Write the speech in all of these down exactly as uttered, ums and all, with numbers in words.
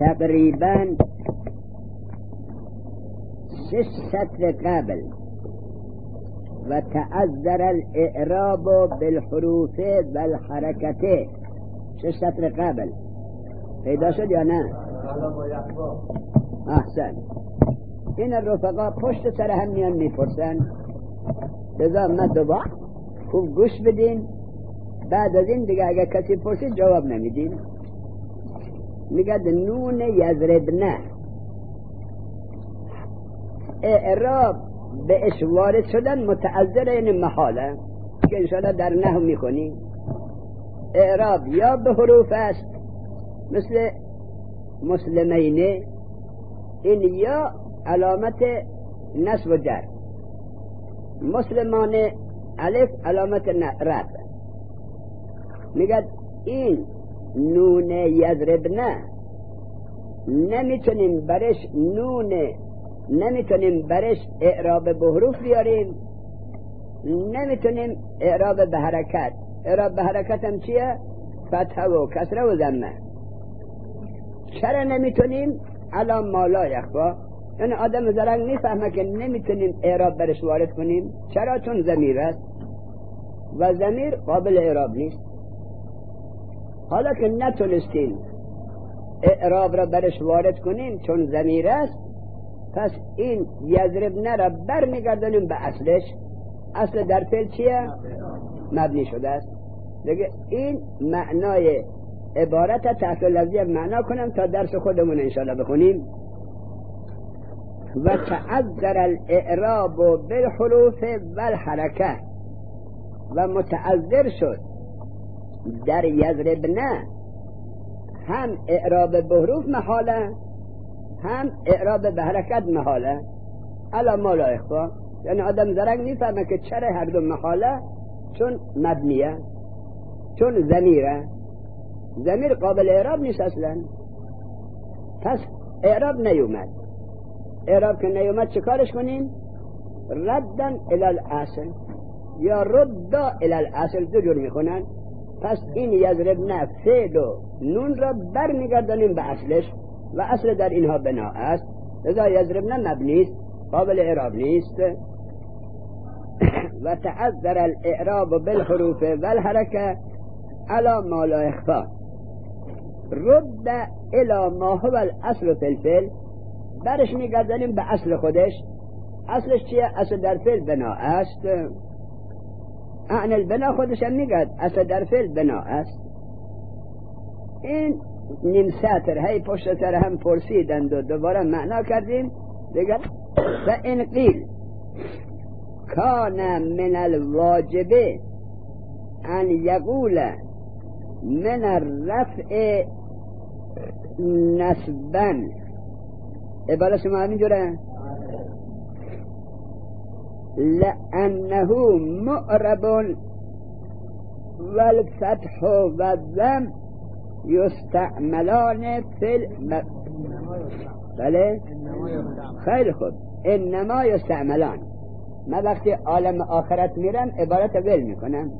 تقریبا شش سطر قبل و تعذر الاعراب بالحروف والحرکت، شش سطر قبل پیدا شد یا نه؟ احسن. این رفقا پشت سر هم میان میپرسن، لذا ما دوباره خوب گوش بدین، بعد از این دیگه اگر کسی پرسید جواب نمیدین. میگد نون یضربنه اعراب به اش وارد شدن متعذر این محاله که انشاءالله در نحو میکنی. اعراب یا به حروف است مثل مسلمین، این یا علامت نصب و جر، مسلمان الف علامت رفع. میگد این نون یضربنه نمیتونیم برش نون نمیتونیم برش اعراب به حروف بیاریم، نمیتونیم اعراب به حرکت. اعراب به حرکت هم چیه؟ فتحه و کسره و ضمه. چرا نمیتونیم؟ الان مالا یخفا، یعنی آدم زرنگ میفهمه که نمیتونیم اعراب برش وارد کنیم. چرا؟ چون ضمیر است و ضمیر قابل اعراب نیست. حالا که نتونستیم اعراب را برش وارد کنیم چون ضمیر است، پس این یضربنه را بر میگردنیم به اصلش. اصل در فعل چیه؟ مبنی شده است. دیگه این معنای عبارت تحت لفظی معنا کنم تا درس خودمون انشاءالله بخونیم. و تعذر الاعراب بالحروف والحرکه، و متعذر شد در یضربنه هم اعراب به حروف محاله هم اعراب به حرکت محاله. الا ما لا اخفا، یعنی آدم زرنگ میفهمه که چرا هر دو محاله؟ چون مبنیه، چون ضمیره. ضمیر قابل اعراب نیست اصلا، پس اعراب نیومد. اعراب که نیومد چه کارش کنیم؟ ردن الی الاصل یا ردا الی الاصل، دو جور میخونن. پس این یضربنه فعل و نون را بر میگردانیم به اصلش و اصل در اینها بنا است. لذا یضربنه مبنی است، قابل اعراب نیست. و تعذر الاعراب بالحروف والحرکه علی ما لا اخفا، رد الی ما هو الاصل فی الفعل، برش میگردانیم به اصل خودش. اصلش چیه؟ اصل در فعل بنا است. اعنی البنا خودش هم میگد اصل در فعل بنا است. این نیم سطر هی پشت سر هم پرسیدند و دوباره معنا کردیم. دیگر و این قیل کان من الواجب ان یقول من الرفع نسبا، عبارت شما همین جوره، لأنه معرب والفتح والضم یستعملان فی الم... بله خیلی خوب، انما یستعملان. ما وقتی عالم آخرت میرم عبارت ول میکنم.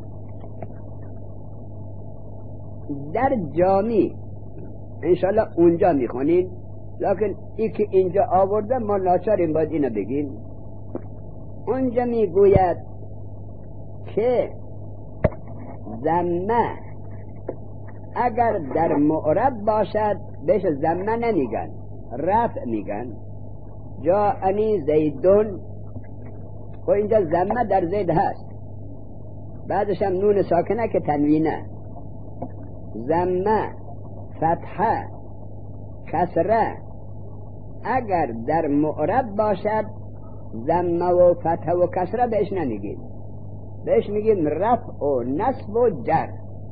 در جامی انشالله اونجا میخونین، لیکن ای که اینجا آورده ما ناچاریم باید اینو بگیم. اونجا میگوید که ضمه اگر در معرب باشد بهش ضمه نمیگن، رفع میگن. جاءنی زیدون، و اینجا ضمه در زید هست، بعدش هم نون ساکنه که تنوینه. ضمه، فتحه، کسره اگر در معرب باشد ضمه و فتحه و کسره بهش نمیگیم، بهش میگیم رفع و نصب و جر.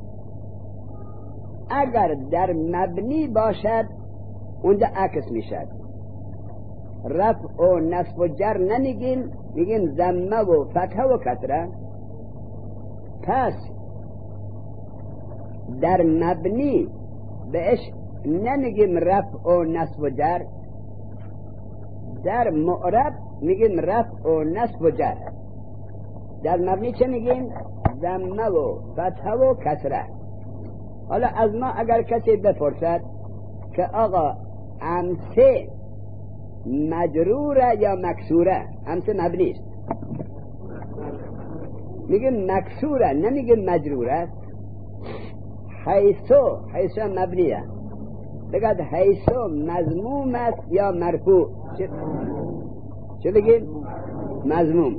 اگر در مبنی باشد اونجا عکس میشد، رفع و نصب و جر نمیگیم، میگیم ضمه و فتحه و کسره. پس در مبنی بهش نمیگیم رفع و نصب و جر، در معرب میگیم رفع و نصب و جر. در مبنی چه میگیم؟ ضمه و فتحه و کسره. حالا از ما اگر کسی بپرسد که آقا امسه مجروره یا مکسوره؟ امسه مبنی است، میگه مکسوره نمیگه مجروره. حیثو حیثو مبنیه، بگد حیثو مضموم است یا مرفوع؟ چه, چه بگیم؟ مضموم.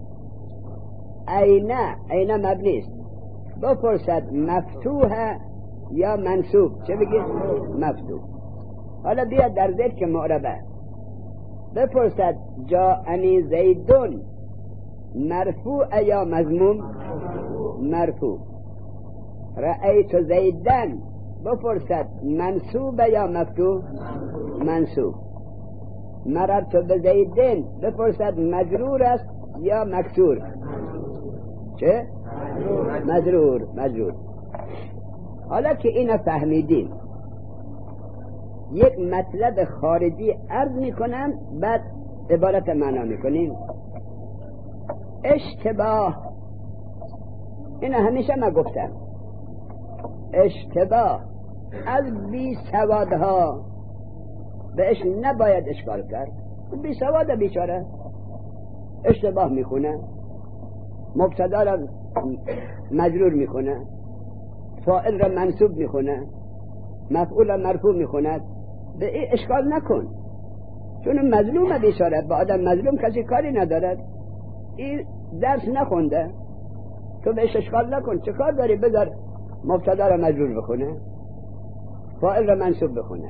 اینه اینه مبنی است، بپرسد مفتوحه یا منصوب؟ چه بگید؟ مفتوح. حالا بیاد در ذکر که معربه، بپرسد جاءنی زیدون مرفوع یا مضموم؟ مرفوع. رأیت زیدن بپرسد منصوب یا مفتوح؟ منصوب. مررت بزیدن بپرسد مجرور است یا مکسور؟ چه؟ مجرور. مجرور. حالا که اینو فهمیدیم، یک مطلب خارجی عرض میکنم، بعد عبارت معنا میکنیم. اشتباه، اینو همیشه ما گفتم، اشتباه از بی سوادها بهش نباید اشکال کرد. بی سواد بیچاره اشتباه میخونه، مبتدا را مجرور میکنه، فاعل را منصوب میکنه، مفعول را مرفوع میکند. به این اشکال نکن، چون مظلومه بیچاره. با آدم مظلوم کسی کاری ندارد. این درس نخونده، تو بهش اشکال نکن. چه کار داری؟ بذار مبتدا را مجرور بکنه، فاعل را منصوب بکنه.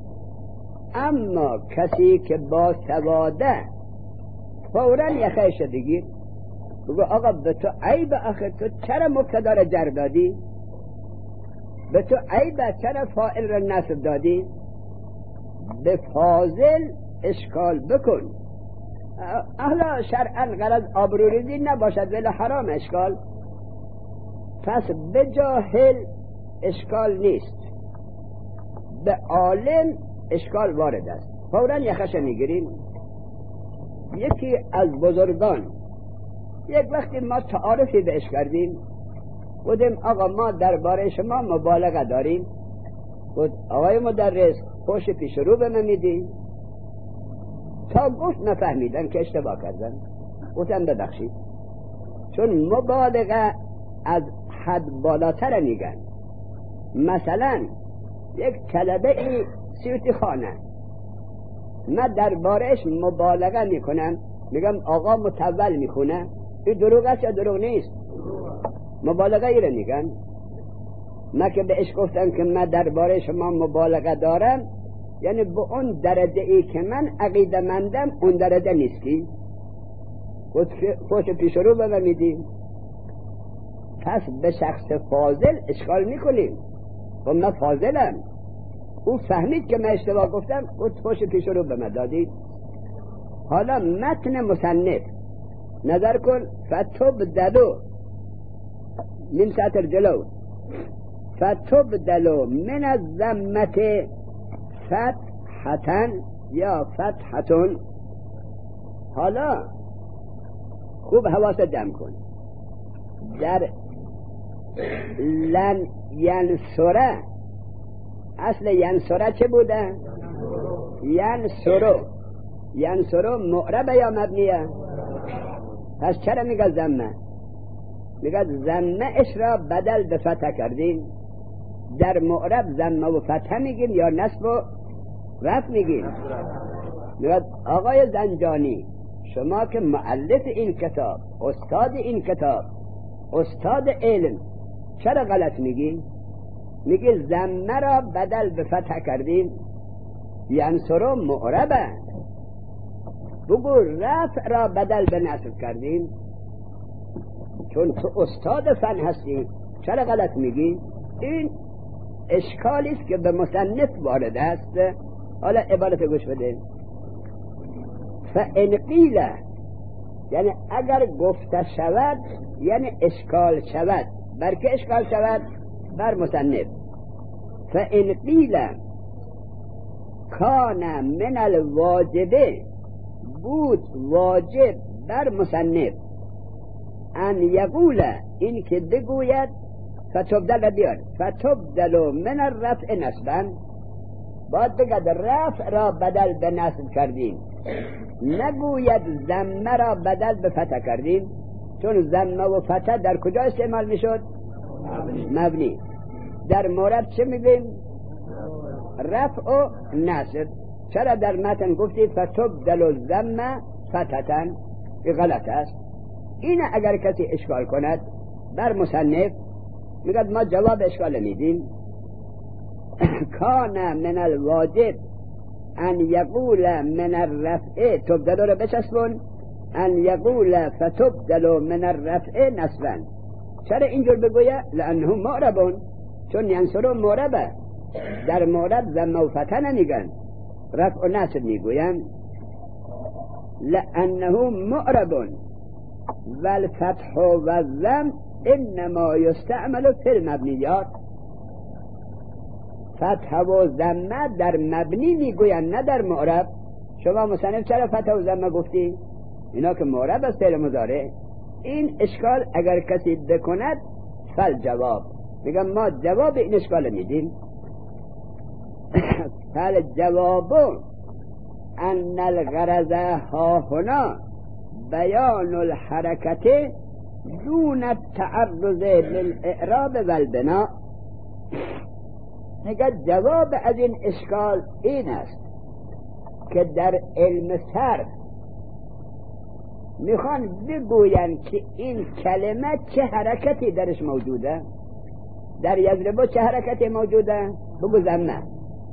اما کسی که با سواده فوراً یخیش بگیر، بگو آقا به تو عیب، آخه تو چرا مبتدا را جر دادی؟ به تو عیب، چرا فاعل را نصب دادی؟ به فاضل اشکال بکن. اهلا شرعاً غرض آبروریزی نباشد، ولی حرام اشکال. پس به جاهل اشکال نیست، به عالم اشکال وارد است. فوراً یخش میگیریم. یکی از بزرگان یک وقتی ما تعارفی بهش کردیم، گفتیم آقا ما درباره شما مبالغه داریم. گفت آقای مدرس خوش پیش رو به من میدی؟ تا گفت نفهمیدن که اشتباه کردن، گفتم ببخشید، چون مبالغه از حد بالاتر میگن. مثلا یک طلبه ای سیوتی خانه، من دربارهش مبالغه میکنم، میگم آقا متول میخونه، این دروغ است یا دروغ نیست؟ مبالغه ای رو میگن. من که بهش گفتم که من درباره شما مبالغه دارم، یعنی به اون درجه ای که من عقیده مندم اون درجه نیستی. خوش پیش رو به من میدیم. پس به شخص فاضل اشکال میکنیم. و من فاضلم، او فهمید که من اشتباه گفتم، گفت خوش پیش رو به من دادید. حالا متن مصنف نظر کن. فتوب دلو من سطر جلو، فتوب دلو من از زمت فتحتن یا فتحتون. حالا خوب حواست جمع کن. در لن ینصره، اصل ینصره چه بوده؟ ینصرو. ینصرو معربه یا مبنیه؟ پس چرا میگه زمه؟ میگه زمه اش را بدل به فتح کردیم. در معرب زمه و فتح میگیم یا نصب و رفع میگیم؟ میگه آقای زنجانی شما که مؤلف این کتاب، استاد این کتاب، استاد علم، چرا غلط میگی؟ میگه زمه را بدل به فتح کردیم. ینصرو معربه، بگو رفع را بدل به نصب کردیم. چون تو استاد فن هستی چرا غلط میگی؟ این اشکالی است که به مصنف وارد است. حالا عبارت گوش بده. فان قیل، یعنی اگر گفته شود یعنی اشکال شود. بر که اشکال شود؟ بر مصنف. فان قیل کان من الواجبه، بود واجب بر مصنف ان یقول، این که بگوید فتبدل بیاد فتبدل من الرفع نصبا، باید بگد رفع را بدل به نصب کردیم، نگوید ضمه را بدل به فتح کردیم، چون ضمه و فتح در کجا استعمال میشد؟ مبنی. در مورد چه میگیم؟ رفع و نصب. چرا در متن گفتید فتبدل الضمه فتحً؟ این غلط است. این اگر کسی اشکال کند بر مصنف میگد ما جواب اشکال میدیم. کان من الواجب ان یقول من الرفع تبدل رو بچسبون، ان یقول فتبدل من الرفع نصبا. چرا اینجور بگویه؟ لانه معربون، چون ینصرون معربه. در معرب ضمه و فتح نمیگن، رفع و نصب میگوین. لانه معربون والفتح والضم انما یستعمل فی المبنیات. فتح و ضمه در مبنی میگوین نه در معرب. شما مصنف چرا فتح و ضمه گفتی؟ اینا که معرب است فعل مضارع. این اشکال اگر کسی بکند فل جواب، میگم ما جواب این اشکال میدیم. فل جواب ان الغرض ها هنا بیان الحرکت دون التعرض للاعراب والبناء. میگه جواب از این اشکال این است که در علم صرف میخوان بگوین که این کلمه چه حرکتی درش موجوده. در یضربه چه حرکتی موجوده؟ بگو ضمه.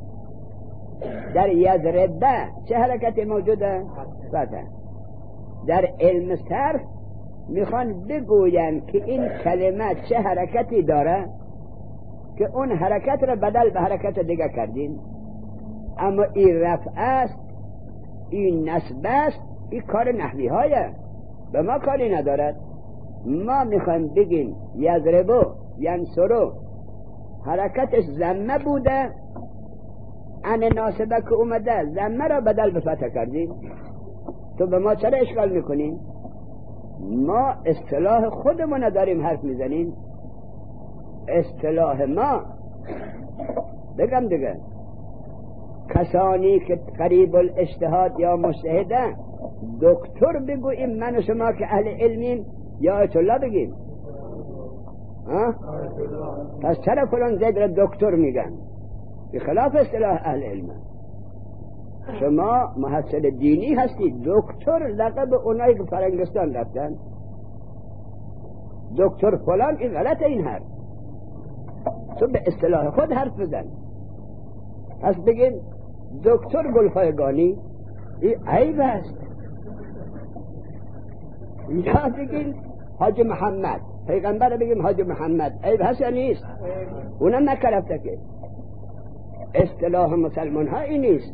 در یضربه چه حرکتی موجوده؟ فتح. در علم صرف میخوان بگوین که این کلمه چه حرکتی داره که اون حرکت را بدل به حرکت دیگه کردیم. اما این رفع است، این نصب است، این کار نحوی هایه، به ما کاری ندارد. ما میخوایم بگیم یضربو ینصرو حرکتش ضمه بوده، ان ناسبه که اومده ضمه را بدل به فتح کردیم. تو به ما چرا اشکال میکنیم؟ ما اصطلاح خودمون نداریم حرف میزنیم. اصطلاح ما بگم دیگه، کسانی که قریب الاجتهاد یا مجتهدن دکتر بگوییم من و شما که اهل علمیم، یا آیت الله بگیم؟ ها؟ پس چرا فلان زید را دکتر میگن؟ به خلاف اصطلاح اهل علم. شما محصل دینی هستید، دکتر لقب اونایی که فرنگستان رفتن دکتر فلان، این غلط. این حرف تو به اصطلاح خود حرف بزن. پس بگیم دکتر گلفایگانی، این عیب است. یا بگیم حاج محمد، پیغمبر بگیم حاج محمد، عیب هست یا نیست؟ اونم نکرفته که. اصطلاح مسلمان ها این نیست.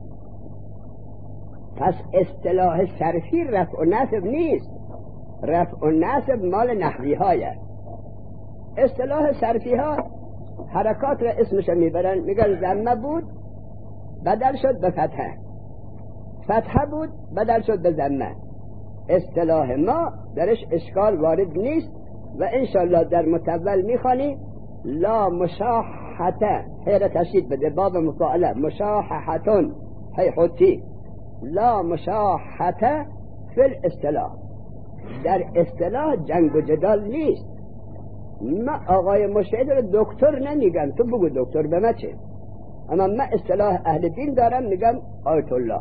پس اصطلاح صرفی رفع و نصب نیست، رفع و نصب مال نحوی های. اصطلاح صرفی ها حرکات را اسمش میبرن، میگن ضمه بود بدل شد به فتحه، فتحه بود بدل شد به ضمه. اصطلاح ما درش اشکال وارد نیست و انشالله در متول میخوانی لا مشاحته، حیره تشدید بده، باب مفاعله، مشاحتون هی حتی، لا مشاحته فی الاصطلاح. در اصطلاح جنگ و جدال نیست. ما آقای مجتهد رو دکتر نمیگم، تو بگو دکتر به ما چه. اما من اصطلاح اهل دین دارم، میگم آیت الله.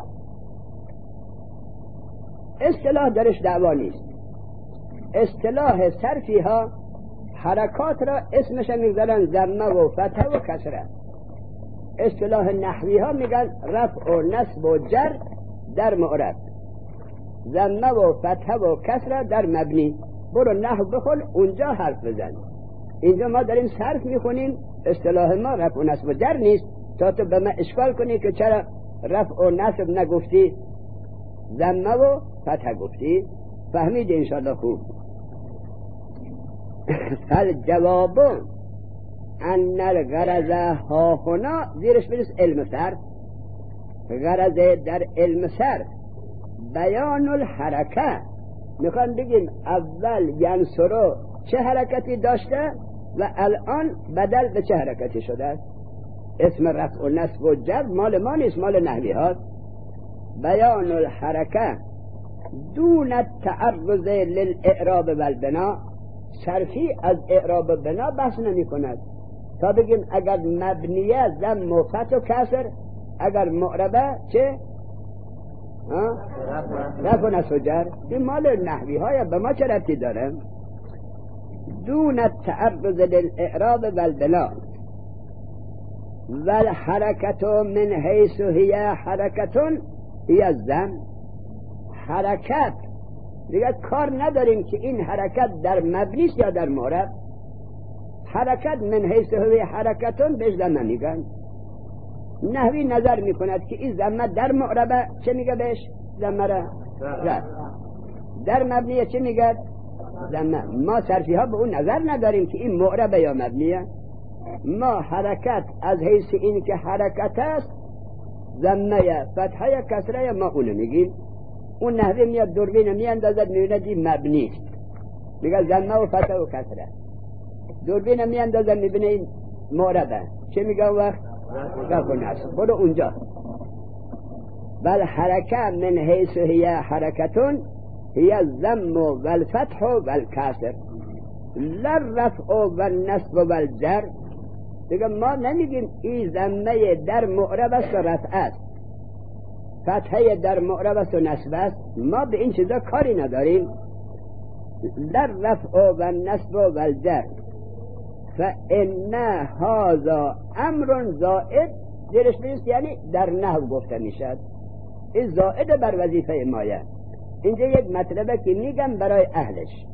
اصطلاح درش دعوا نیست. اصطلاح صرفی ها حرکات را اسمش میگذارن ضمه و فتح و کسره. اصطلاح نحوی ها میگن رفع و نصب و جر در معرب، ضمه و فتح و کسره در مبنی. برو نحو بخون اونجا حرف بزن. اینجا ما داریم صرف میخونیم، اصطلاح ما رفع و نصب و جر نیست، تا تو به من اشکال کنی که چرا رفع و نصب نگفتی، ضمه و فتح گفتی. فهمید انشاءالله خوب. فالجواب ان الغرض ها هنا، زیرش بریس علم صرف. غرض در علم صرف بیان الحرکه. میخوان بگیم اول ینصرو چه حرکتی داشته و الان بدل به چه حرکتی شده است. اسم رفع و نصب و جر مال ما نیست، مال نحوی هاست. بیان الحرکه دون التعرض للاعراب و البنا، صرفی از اعراب و بنا بحث نمی کند تا بگیم اگر مبنیه ضم و فتح و کسر، اگر معربه چه؟ رفع و نصب و جر. این مال نحوی های به ما چه ربطی داره؟ دون التعرض للاعراب و البنا والحرکت من حیث هی حرکت هی الضم. حرکت دیگه کار نداریم که این حرکت در مبنیست یا در معرب. حرکت من حیث هی حرکتون بهش ضمه میگن. نحوی نظر میکند که این ضمه در معربه چه میگه بهش؟ ضمه را رفع. در مبنیه چه میگه؟ ضمه. ما صرفی ها به اون نظر نداریم که این معربه یا مبنیه. ما حرکت از حیث این که حرکت است ضمه فتحه کسره ما اونو میگیم. اون نحوی میاد دوربین میاندازد میبینه دی مبنیست، میگه ضمه و فتحه و کسره. دوربین میاندازد میبینه این معربه، چه میگه وقت؟ رفع و نصب. برو اونجا. بل حرکه من حیث هی حرکتون هی الضم و الفتح و الکسر لا الرفع و النصب و الجر. دیگه ما نمیگیم این ضمه در معرب است و رفع است، فتحه در معرب است و نصب است. ما به این چیزا کاری نداریم. در رفع و النصب و الجر فان هذا امر زائد، زیرش نیست یعنی در نحو گفته میشد. این زائد بر وظیفه مایه. اینجا یک مطلبه که میگم برای اهلش.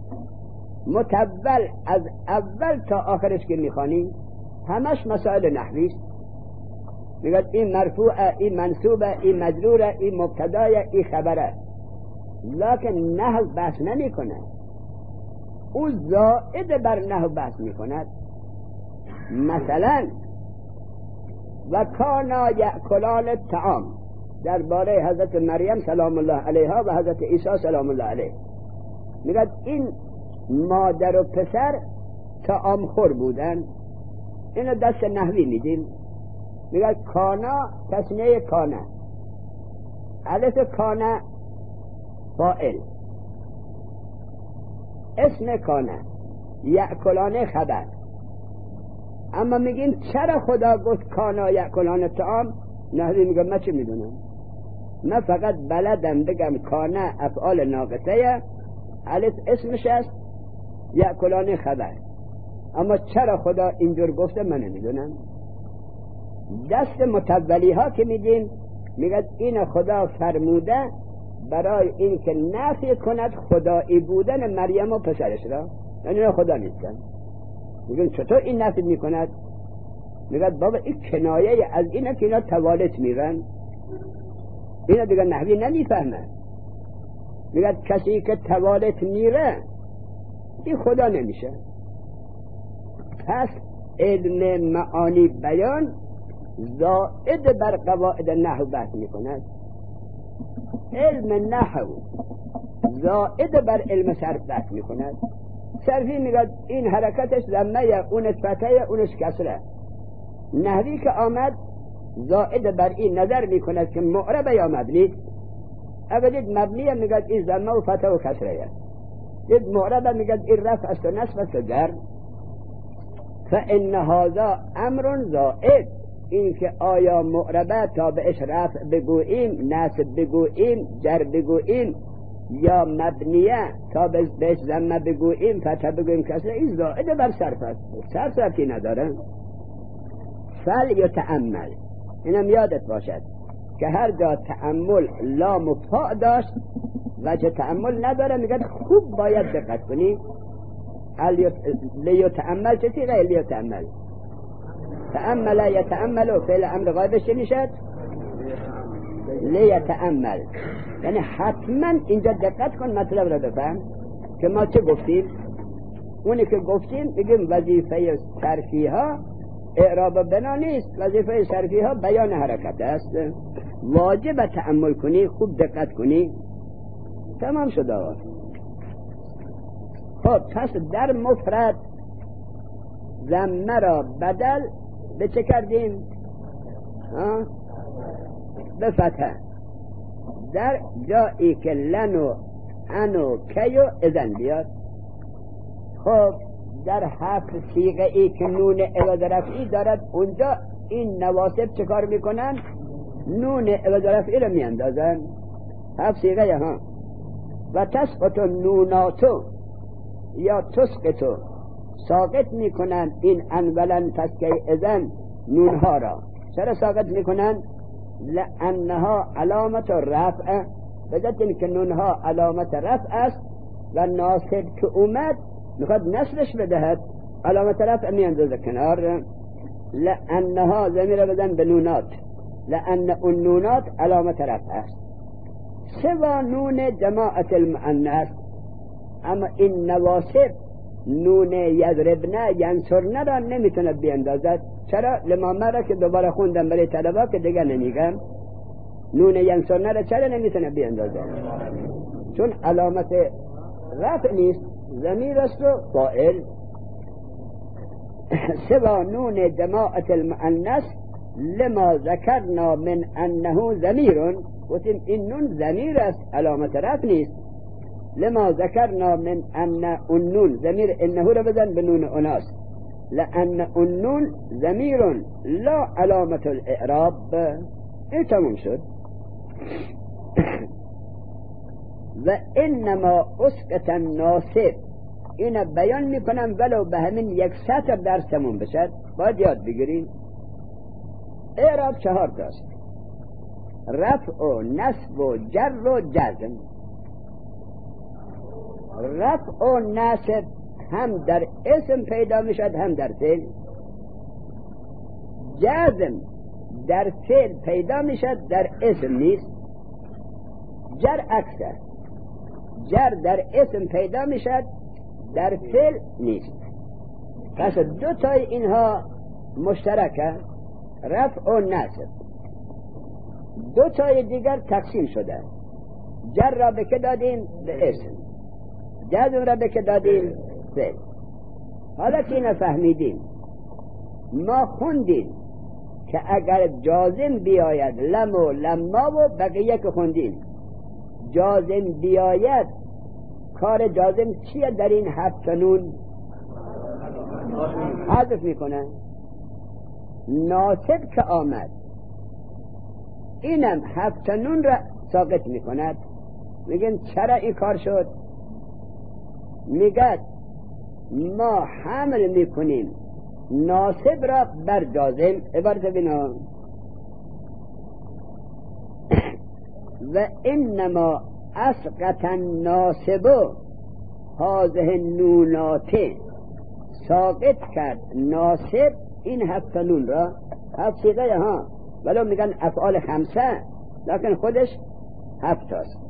متول از اول تا آخرش که میخوانیم همش مسائل نحوی است. میگه این مرفوعه، این منصوبه، این مجروره، این مبتدایه، این خبره، لکن نحو بحث نمی کنه. او زائد بر نحو بحث می کند. مثلا و کانا یأکلان الطعام درباره حضرت مریم سلام الله علیها و حضرت عیسی سلام الله علیه. میگه این مادر و پسر طعام خور بودن. اینو دست نحوی میدیم. میگه کانا تسنیه کانه، الف کانه فاعل، اسم کانه، یأکلان خبر. اما میگیم چرا خدا گفت کانا یأکلان طعام؟ نحوی میگه من چه میدونم، من فقط بلدم بگم کانه افعال ناقصه، الف اسمش است، یأکلان خبر. اما چرا خدا اینجور گفته من نمیدونم. دست متولی ها که میدیم میگه این خدا فرموده برای این که نفی کند خدایی بودن مریم و پسرش را، یعنی خدا نیستن. میگن چطور این نفی میکند؟ میگه بابا این کنایه از اینه که اینا توالت میرن، اینا دیگه نحوی نمیفهمه. میگه کسی که توالت میره این خدا نمیشه. پس علم معانی بیان زائد بر قواعد نحو بحث میکند. علم نحو زائد بر علم صرف بحث میکند. صرفی میگه این حرکتش ضمه، اونش فتحه، اونش کسره. نحوی که آمد زائد بر این نظر میکند که معرب یا مبنی. اگر دید مبنی میگه این ضمه و فتحه و کسره، دید معرب میگه این رفع است و نصب است و جر. فان هذا امر زائد، این که آیا معربه تا بهش رفع بگوییم، نصب بگوییم، جر بگوییم، یا مبنیه تا بهش ضمه بگوییم، فتح بگوییم، کسره، این زائد بر صرف است. صرف صرفی نداره. فل یتأمل، اینم یادت باشد که هر جا تأمل لام و فاء داشت وجه تأمل نداره، میگه خوب باید دقت کنی. لیتأمل چه سیغه لیتأمل؟ تأمل یتأمل و فعل امر غایبش چه میشد؟ لیتأمل. یعنی حتما اینجا دقت کن، مطلب را بفهم که ما چه گفتیم. اونی که گفتیم میگیم وظیفه صرفی ها اعراب بنا نیست، وظیفه صرفی ها بیان حرکت است. واجب تأمل کنی، خوب دقت کنی. تمام شده. خب پس در مفرد ضمه را بدل به چه کردیم؟ به فتح. در جایی که لن و ان و کی و اذن بیاد. خب در هفت صیغه ای که نون عوض رفعی دارد اونجا این نواسب چه کار میکنن؟ نون عوض رفعی رو میاندازن. هفت صیغه ها. و تسقط نوناتو یا تسقطو ساقط میکنن این انولن تسکه اذن نونها را. چرا ساقط میکنن؟ لانها علامت رفع، بجد که نونها علامت رفع است و ناصب که اومد میخواد نصرش بدهد، علامت رفع میاندازه کنار. لانها ضمیر بدن به نونات، لان اون نونات علامت رفع است. سوا نون جماعت المؤنث، اما این نواسب نون یضربن ینصرن را نمیتونه بیاندازد. چرا؟ لما مرا که دوباره خوندم برای طلبا که دیگه نمیگم. نون ینصرن را چرا نمیتونه بیاندازد؟ چون علامت رفع نیست، ضمیر است و فاعل. سوا نون جماعت المؤنث لما ذکرنا من انه ضمیر، گفتیم این نون ضمیر است، علامت رفع نیست. لما ذکرنا من ان النون ضمیر انه رو بزن به نون اناس، لان النون ضمیر لا علامت الاعراب. این تموم شد. و انما اسقط الناصب، این بیان میکنم ولو به همین یک سطر درسمون بشد، باید یاد بگیریم. اعراب چهار تاست: رفع و نصب و جر و جزم. رفع و نصب هم در اسم پیدا میشد هم در فعل. جزم در فعل پیدا میشد در اسم نیست. جر عکسه، جر در اسم پیدا میشد در فعل نیست. پس دو تای اینها مشترکه، رفع و نصب. دو تای دیگر تقسیم شده. جر را به که دادیم؟ به اسم. جزم را به که دادیم؟ فعل. حالا که اینو فهمیدیم، ما خوندیم که اگر جازم بیاید لم و لما و بقیه که خوندیم، جازم بیاید کار جازم چیه در این هفت نون؟ حذف میکنه. ناصب که آمد اینم هفت نون را ساقط میکند. میگن چرا این کار شد؟ میگد ما حمل میکنیم ناصب را بر جازم. عبارت بنا و انما اسقط الناصب هذه النونات، ساقط کرد ناصب این هفت نون را. هفت صیغه ها ولو میگن افعال خمسه، لکن خودش هفت است.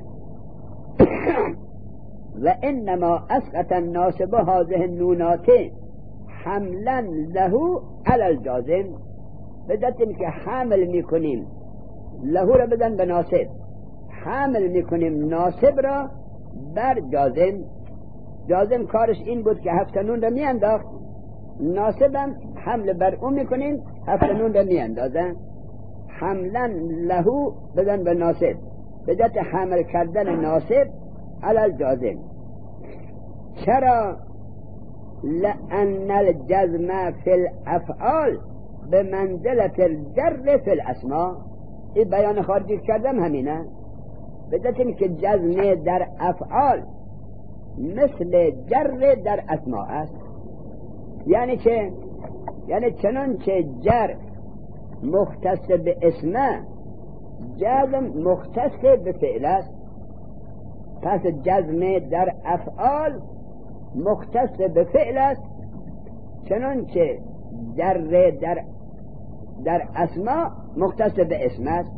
و انما اسقط الناصب هذه النونات حملا له علی الجازم، بدتیم که حمل میکنیم له را بدن به ناصب، حمل میکنیم ناصب را بر جازم. جازم کارش این بود که هفت نون را میانداخت، ناصبم حمل بر اون میکنیم هفت نون را میاندازن. حملا له بدن به ناصب، بدت حمل کردن ناصب علی الجازم. چرا؟ لأن الجزم فی الافعال به منزلت الجر فی الاسماء. این بیان خارجی کردم همینه. بدتیم که جزم در افعال مثل جر در اسماء است. یعنی که یعنی چنان که جر مختص به اسمه، جزم مختص به فعل است. پس جزم در افعال مختص به فعل است، چنان که جر در در اسماء مختص به اسم است.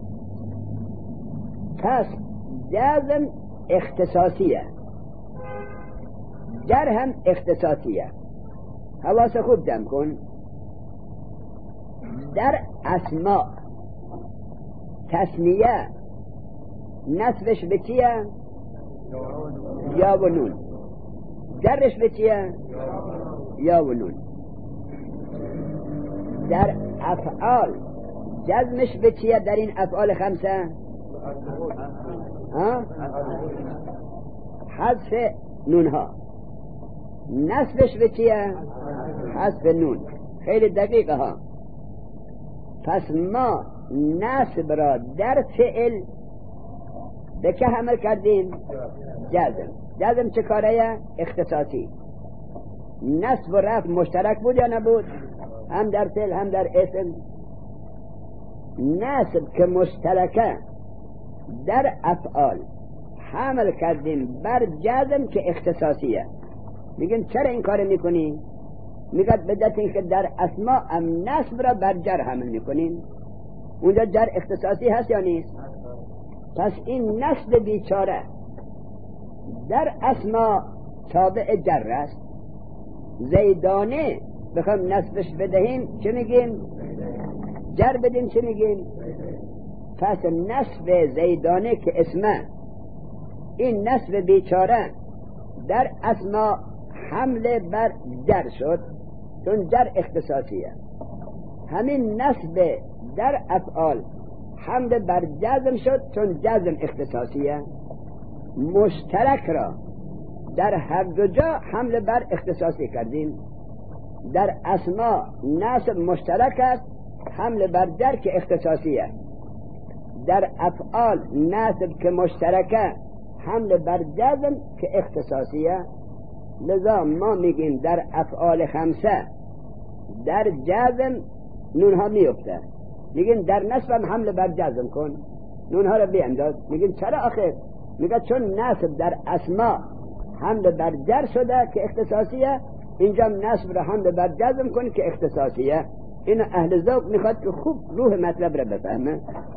پس جزم اختصاصیه، جر هم اختصاصیه. حواس خوب جمع کن. در اسماء تسنیه نصبش به چیه؟ یا و نون. جرش به چیه؟ یا و نون. در افعال جزمش به چیه در این افعال خمسه؟ ها؟ حذف نونها. نصبش به چیه؟ حذف نون. خیلی دقیقه ها. پس ما نصب را در فعل به که حمل کردیم؟ جزم. جزم چه کاره؟ اختصاصی. نصب و رفع مشترک بود یا نبود؟ هم در فعل هم در اسم. نصب که مشترکه در افعال حمل کردیم بر جزم که اختصاصیه. میگن چرا این کار میکنی؟ میگد بدت این که در اسماء هم نصب را بر جر حمل میکنیم. اونجا جر اختصاصی هست یا نیست؟ پس این نصب بیچاره در اسماء تابع جر است. زیدانه بخوام نصبش بدهیم چه میگیم؟ جر بدیم چه میگیم؟ پس نصب زیدانه که اسمه، این نصب بیچاره در اسماء حمله بر جر شد چون جر اختصاصیه. همین نصب در افعال حمله بر جزم شد چون جزم اختصاصیه. مشترک را در هر دو جا حمله بر اختصاصی کردیم. در اسماء نصب مشترک است، حمله بر جر که اختصاصیه. در افعال نصب که مشترکه، حمله بر جزم که اختصاصیه. لذا ما میگیم در افعال خمسه در جزم نونها میفته، میگیم در نصب هم حمله بر جزم کن، نونها رو بیانداز. میگیم چرا آخر؟ میگه چون نصب در اسماء حمله بر جر شده که اختصاصیه، اینجا نصب رو حمله بر جزم کن که اختصاصیه. این اهل ذوق میخواد که خوب روح مطلب رو بفهمه.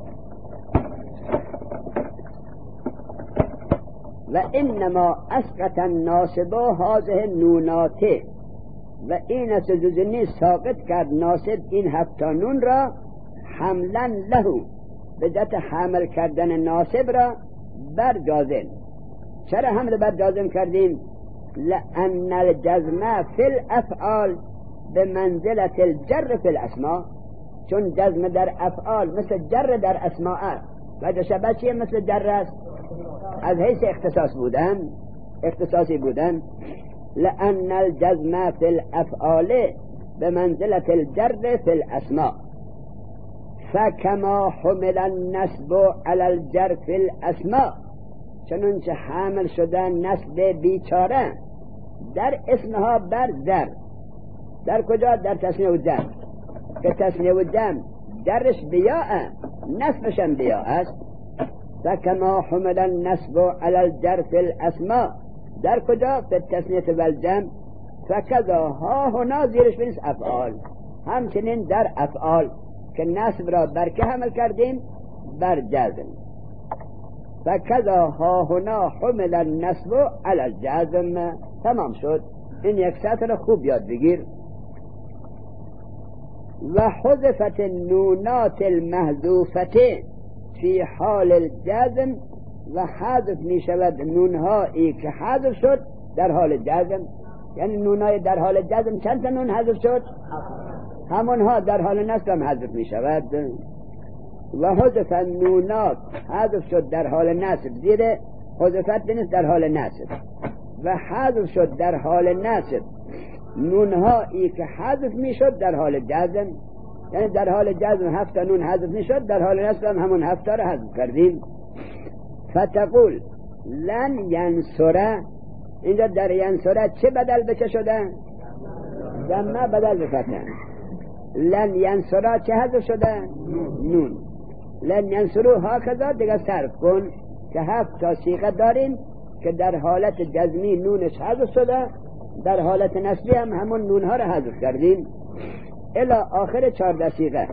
و انما اسقط الناصب هذه نونات، و این از جزنی ساقط کرد ناصب این هفتا نون را حملا له، به جهت حمل کردن ناصب را بر جازم. چرا حمل بر جازم کردیم؟ لأن الجزم فی الافعال به منزلت الجر فی الاسماء، چون جزم در افعال مثل جر در اسماء است. و شبه چیه مثل جر است؟ از حیث اختصاص بودن، اختصاصی بودن. لأن الجزم فی الافعال به منزلت الجر فی الاسماء، فکما حمل النسب علی الجر فی الاسماء، چنانچه حمل شدن نسب بیچاره در اسمها بر جر. در کجا؟ در تسنیه و جمع، که تسنیه و جمع جرش بیاء، نسبش هم بیاء است. فکما حمل النسب علی الجر فی الاسماء، در کجا؟ فی التسنیه و الجمع. فکذا ها هنا زیرش بنیست افعال، همچنین در افعال که نسب را بر که حمل کردیم؟ بر جزم. فکذا ها هنا حمل النسب علی الجزم. تمام شد. این یک سطر خوب یاد بگیر. و حذفت النونات المحذوفت فی حال الجزم، و حذف می شود نونهایی که حذف شد در حال جزم. یعنی نونهای در حال جزم چند تا نون حذف شد؟ همونها در حال نصب هم حذف می شود. و حذف النونات حذف شد در حال نصب، زیر حذفت بنیست در حال نصب. و حذف شد در حال نصب نونهایی که حذف می شد در حال جزم. یعنی در حال جزم هفت نون حذف می شد، در حال نصب هم همون هفت را حذف کردیم. فتقول لن ینصره، اینجا در ینصره چه بدل بچه شده؟ ضمه بدل بفتن. لن ینصره چه حذف شده؟ نون. لن ینصرو ها کذا دیگه صرف کن که هفت تا صیغه داریم که در حالت جزمی نونش حذف شده، در حالت نصبی هم همون نونها را حذف کردیم الی آخر چهارده صیغه.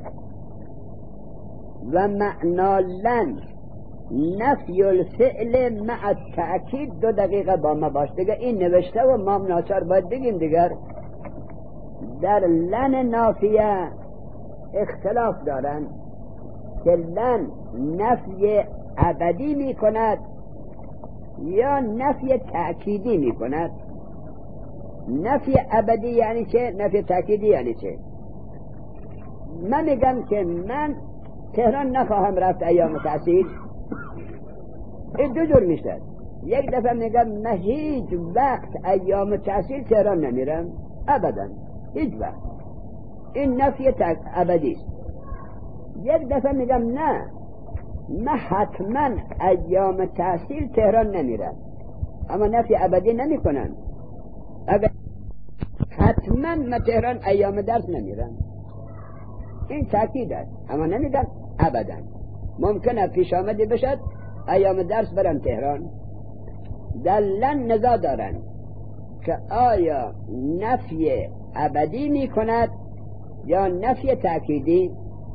و معنا لن نفی الفعل مع التأکید. دو دقیقه با ما باش دیگه، این نوشته و ما ناچار باید بگیم دیگر. در لن نافیه اختلاف دارن که لن نفی ابدی می کند یا نفی تأکیدی می کند. نفی ابدی یعنی چه؟ نفی تأکیدی یعنی چه؟ من میگم که من تهران نخواهم رفت ایام تحصیل، این دو جور میشه. یک دفعه میگم من هیچ وقت ایام تحصیل تهران نمیرم ابدا، هیچ وقت، این نفی ابدی است. یک دفعه میگم نه، من حتما ایام تحصیل تهران نمیرم، اما نفی ابدی نمی کنم. اگر حتما من تهران ایام درس نمیرم، این تاکید است، اما نمیگم ابدا. ممکنه پیش آمدی بشد ایام درس برم تهران. دلن نزا دارن که آیا نفی ابدی می کند یا نفی تأکیدی.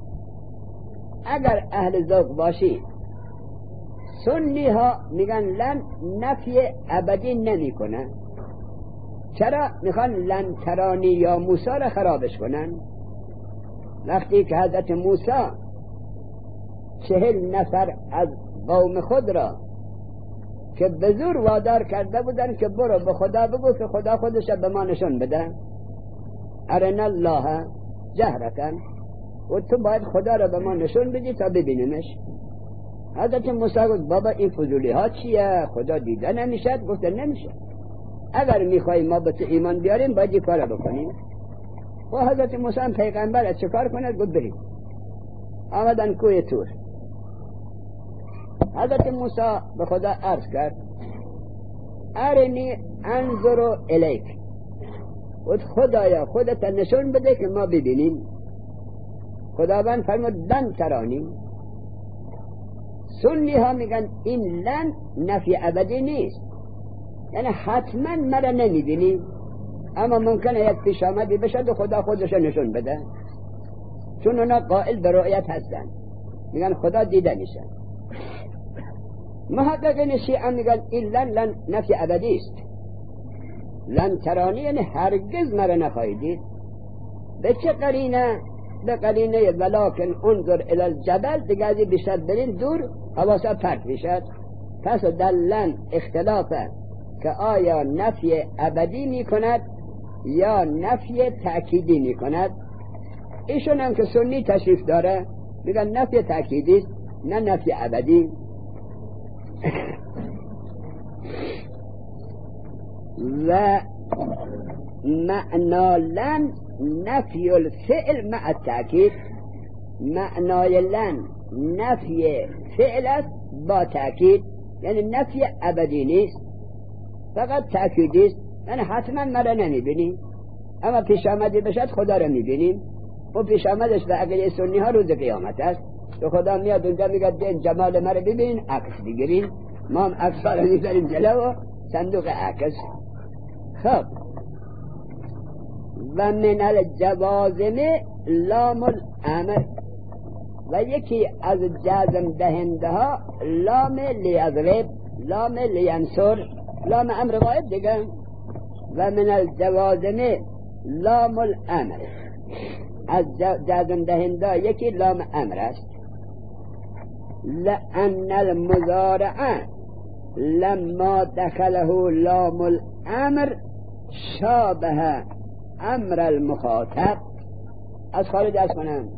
اگر اهل ذوق باشی، سنی ها میگن لن نفی ابدی نمی کنن. چرا؟ میخوان لن ترانی یا موسی را خرابش کنن. وقتی که حضرت موسی چهل نفر از قوم خود را که به زور وادار کرده بودن که برو به خدا بگو که خدا خودش به ما نشون بده، ارنا الله جهرتن، و تو باید خدا را به ما نشون بدی تا ببینیمش. حضرت موسی گفت بابا این فضولی ها چیه؟ خدا دیده نمیشد؟ گفت نمیشه. اگر میخوایی ما به تو ایمان بیاریم باید این کار بکنیم. و حضرت موسی پیغمبر از چه کار کند؟ گفت بریم. آمدن کوه طور. حضرت موسی به خدا عرض کرد ارنی انظر الیک، گفت خدایا خودت نشون بده که ما ببینیم. خداوند فرمود لن ترانی. سنی ها میگن این لن نفی ابدی نیست، یعنی حتما مرا نمیبینی، اما ممکنه یک پیش آمدی بشد و خدا خودش نشون بده، چون اونا قائل به رؤیت هستن، میگن خدا دیده میشه. محققین شیعه میگن این لن لن نفی ابدی است. لن ترانی یعنی هرگز مرا نخواهید دید. به چه قرینه؟ به قرینه ولکن انظر الی الجبل، دیگه ازی بیشتر برین دور حواسا پرت میشد. پس در لن اختلافه که آیا نفی ابدی میکند یا نفی تأکیدی میکند. ایشون هم که سنی تشریف داره میگن نفی تأکیدی نه نفی ابدی. و معنا لن نفی الفعل مع التأکید. معنای لن نفی فعل است با تأکید، یعنی نفی ابدی نیست، فقط تأکیدی است. یعنی حتما مرا نمیبینی، اما پیش آمدی بشد خدا را میبینیم. و پیش آمدش به عقیده سنی ها روز قیامت است که خدا میاد اونجا میگه دین جمال مرا ببین، عکس بگیرین. ما هم عکس ها را میذاریم جلو و صندوق عکس. خب و من الجوازم لام الامر، و یکی از جزم دهنده ها لام لیضرب، لام لینصر، لام امر غائب دیگه. و من الجوازم لام الامر، از جزم دهنده یکی لام امر است. لأن المضارع لما دخله لام الامر شابه امر المخاطب. از خارج از کنم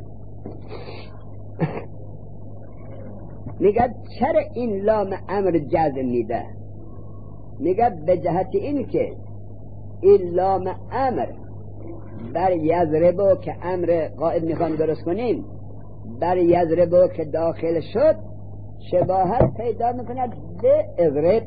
میگه چرا این لام امر جزم میده؟ میگه به جهت این که این لام امر بر یضربو که امر غائب میخوام درست کنیم، بر یضربو که داخل شد شباهت پیدا میکند به اضرب.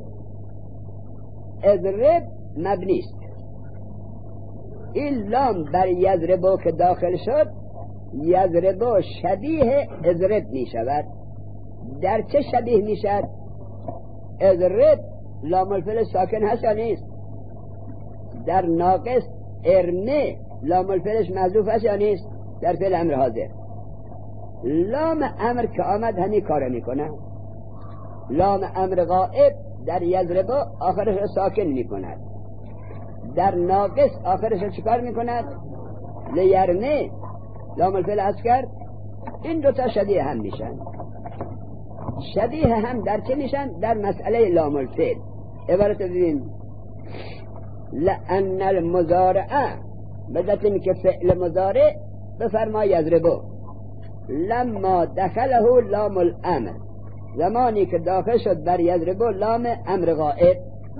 اضرب مبنیست. این لام بر یضربو که داخل شد، یضربو شبیه اضرب میشود. در چه شبیه میشد؟ اضرب لام الفعل ساکن هست یا نیست؟ در ناقص ارمه لام الفعلش محذوف هست یا نیست؟ در فعل امر حاضر. لام امر که آمد همین کار میکنه. لام امر غائب در یضربو آخرش ساکن میکند، در ناقص آخرش چیکار میکند؟ لیرمه لام الفعل حذف کرد. این دوتا شبیه هم میشن. شبیه هم در چه میشن؟ در مسئله لام الفعل. عبارت ببین لأن المضارع بدت که فعل مضارع بفرما یضربو لما دخله لام الامر، زمانی که داخل شد بر یضربو لام امر غائب،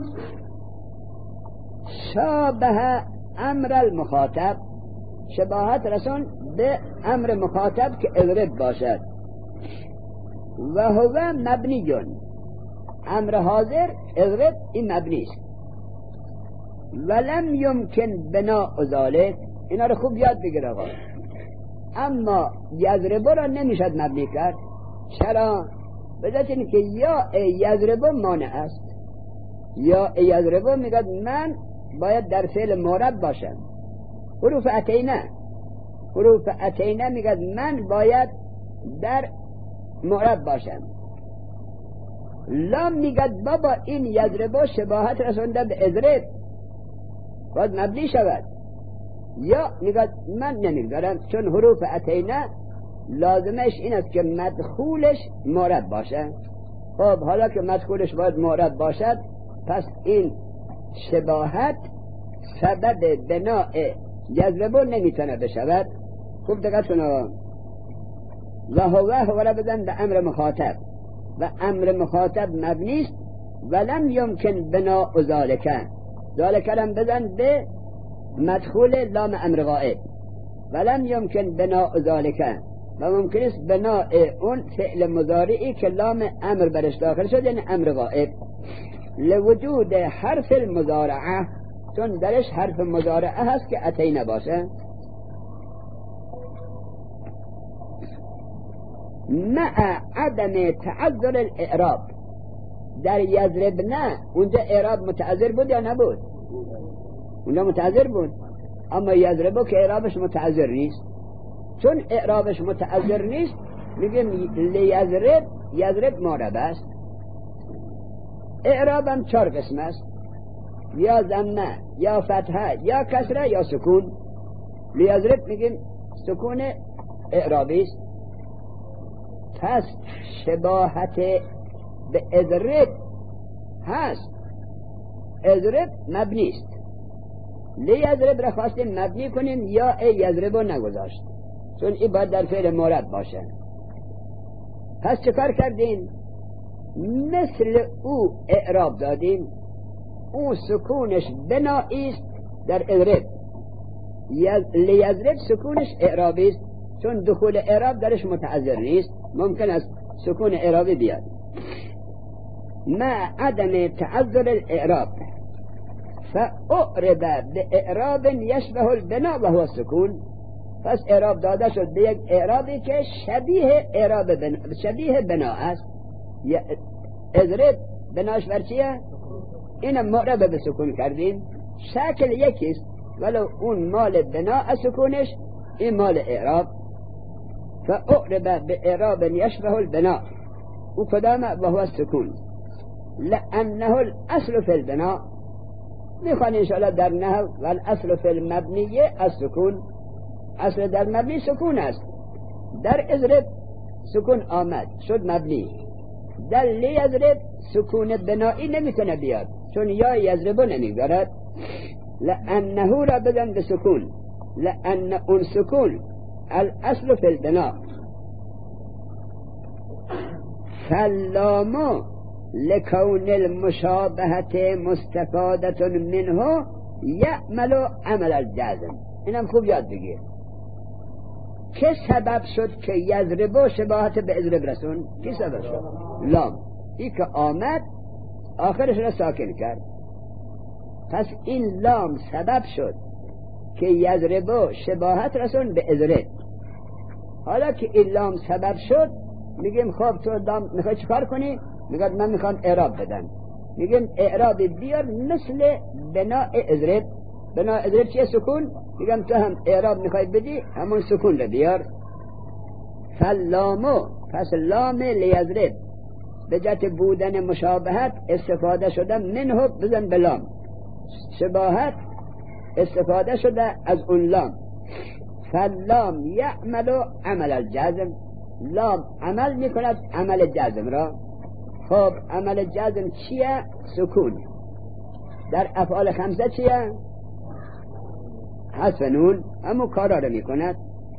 شابه امر المخاطب، شباهت رسون به امر مخاطب که اضرب باشد، و هو مبنیون، امر حاضر اضرب این مبنی است، ولم یمکن بناء ذالک، اینا رو خوب یاد بگیر آقا. اما یضربو را نمیشد مبنی کرد. چرا؟ بذات این که یا یضربو مانع است، یا یضربو میگد من باید در فعل مورب باشم. حروف اتینه حروف اتینه میگد من باید در مورب باشم. لام میگد بابا این یضربو شباهت رسونده به اضرب، باید مبنی شود. یا میگد من نمیگذارم، چون حروف اتینه لازمش این است که مدخولش مورب باشه. خب حالا که مدخولش باید مورب باشد، پس این شباهت سبب بناء یضربو نمیتونه بشود. خوب دقت کنو. و هو هو را بزن به امر مخاطب، و امر مخاطب مبنیست. ولم یمکن بناء ذالکه، ذالکه را بزن به مدخول لام امر غائب. ولم یمکن بناء ذالکه، و ممکن است بناء اون فعل مضارعی که لام امر برش داخل شد، یعنی امر غائب، لوجود حرف المضارعه، چون درش حرف مضارعه هست که اتینه باشه. مع عدم تعذر الاعراب، در یضرب نه اونجا اعراب متعذر بود یا نبود؟ اونجا متعذر بود، اما یضربو که اعرابش متعذر نیست. چون اعرابش متعذر نیست میگیم لیضرب، یضرب مورب است. اعرابم چهار قسم است، یا ضمه یا فتحه یا کسره یا سکون. لیضرب میگیم سکون اعرابی است. پس شباهت به اضرب هست، اضرب مبنی است. لیضرب را خواستیم مبنی کنیم، یا ای یضربو نگذاشت، چون این باید در فعل مورد باشه. پس چه کار کردیم؟ مثل او اعراب دادیم، او سکونش بنایی است در اضرب. لیضرب سکونش اعرابی است، چون دخول اعراب درش متعذر نیست، ممکن است سکون اعرابی بیاد. مع عدم تعذر الاعراب، فاعرب باعراب یشبه البناء و هو السکون. پس اعراب داده شد به یک اعرابی که شبیه اعراب بنا، شبیه بنا است. اضرب بناش بر چیه؟ اینم معرب به سکون کردیم، شکل یکیست، ولو اون مال بنا سکونش، این مال اعراب. فاعرب باعراب یشبه البناء، او کدام؟ و هو السکون، لانه الاصل فی البناء. میخوان انشاءالله در نحو و الاصل فی المبنی السکون، اصل در مبنی سکون است. در اضرب سکون آمد شد مبنی، در لیضرب سکون بنایی نمیتونه بیاد، چون یا یضربو نمیگذارد. لانه را بزن به سکون، لان اون سکون الاصل فی البناء. فاللام لکون المشابهت مستفادت منه یعمل عمل الجزم. اینم خوب یاد بگیر. که سبب شد که یضربو شباهت به اضرب رسون؟ کی سبب شد؟ لام. ای که آمد آخرش را ساکن کرد، پس این لام سبب شد که یضربو شباهت رسون به اضرب. حالا که این لام سبب شد، میگیم خب تو لام میخوای چیکار کنی؟ میگه من میخوام اعراب بدم. میگیم اعراب بیار مثل بناء اضرب. بناء اضرب چیه؟ سکون. میگم تو هم اعراب میخوای بدی، همون سکون رو بیار. فلامو، پس لام لیضرب به جهت بودن مشابهت استفاده شده منه، بزن به لام. شباهت استفاده شده از اون لام. فلام یعمل عمل الجزم، لام عمل میکند عمل جزم را. خب عمل جزم چیه؟ سکون. در افعال خمسه چیه؟ حذف نون، همون کارا رو میکند.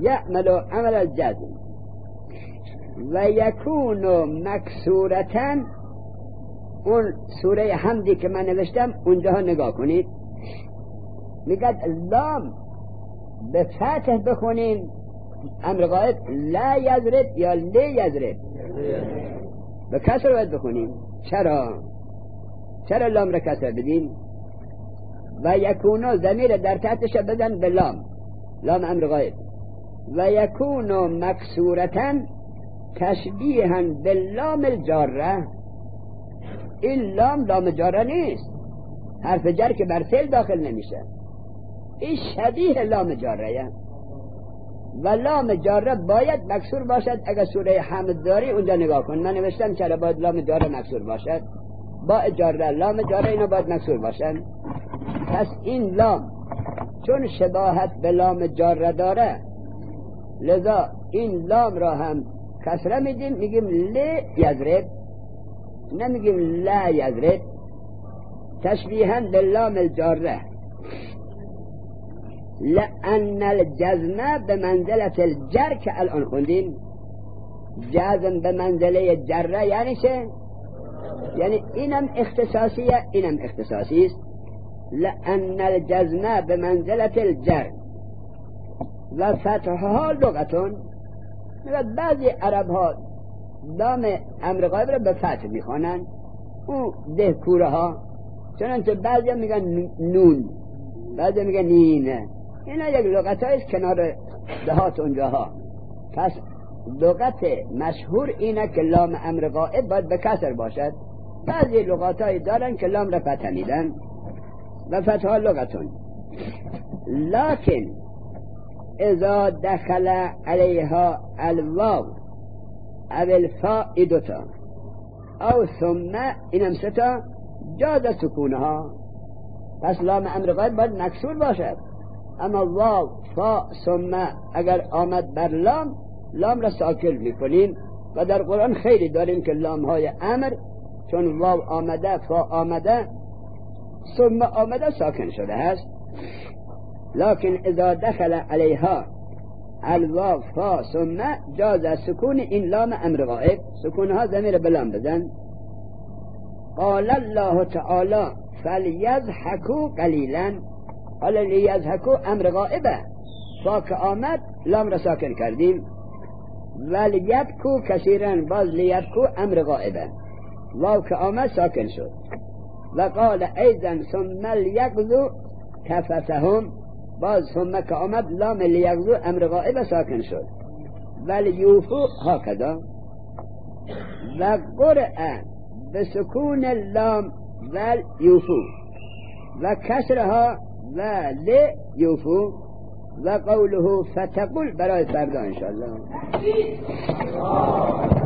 یعمل عمل الجزم و یکون مکسورتن. اون سوره حمدی که من نوشتم اونجا نگاه کنید، میگه لام به فتح بخونیم امر غائب لا یضرب یا لی یضرب، به کسر باید بخونیم. چرا چرا لام را کسر بدیم؟ و یکونو ضمیر در تحتش بزن به لام، لام امر غائب. و یکونو مکسورتن تشبیها باللام الجاره. این لام لام جاره نیست، حرف جر که بر فعل داخل نمیشه، این شبیه لام جاره و لام جاره باید مکسور باشد. اگر سوره حمد داری اونجا نگاه کن، من نوشتم چرا باید لام جاره مکسور باشد. با جاره لام جاره اینا باید مکسور باشن. پس این لام چون شباهت به لام جاره داره، لذا این لام را هم کسره میدیم، میگیم لی یضرب، نمیگیم لا یضرب، تشبیها باللام الجاره. لأن الجزم به منزلت الجر که الان خوندیم، جزم به منزله جره یعنی چه؟ یعنی اینم اختصاصیه اینم اختصاصی است. لأن الجزم به منزلت الجر و فتحها لغتون. بعضی عرب ها لام امر غایب را به فتح میخوانند، او ده کوره ها، چنانچه بعضی هم میگن نون، بعضی میگن نینه. اینا یک لغت هایست کنار دهات اونجاها. پس لغت مشهور اینه که لام امر غائب باید به کسر باشد. بعضی لغت های دارن که لام را فتح میدن و فتح لغتون. لكن اذا دخل علیها الواو او الفاء دوتا او ثم اینم ستا جاز سکونها. پس لام امر غائب باید مکسور باشد، اما واو فا ثم اگر آمد بر لام، لام را ساکن میکنیم و در قرآن خیلی داریم که لام های امر چون واو آمده فا آمده ثم آمده ساکن شده هست. لكن اذا دخل علیها الواو فا ثم جاز سکون این لام امر غائب. سکونها ضمیر بلام بزن. قال الله تعالی فلیضحکوا قلیلا. حالا لیضحکوا امر غائبه، فا که آمد لام را ساکن کردیم. ولیبکوا کثیرا، باز لیبکوا امر غائبه، واو که آمد ساکن شد. و قال ایضا ثم لیقضوا تفثهم، باز ثم که آمد لام لیقضوا امر غائبه ساکن شد. ولیوفوا هکذا. و قرأ بسکون اللام ولیوفوا و کسرها و لیوفوا و قوله فتقل برای فردا انشاءالله.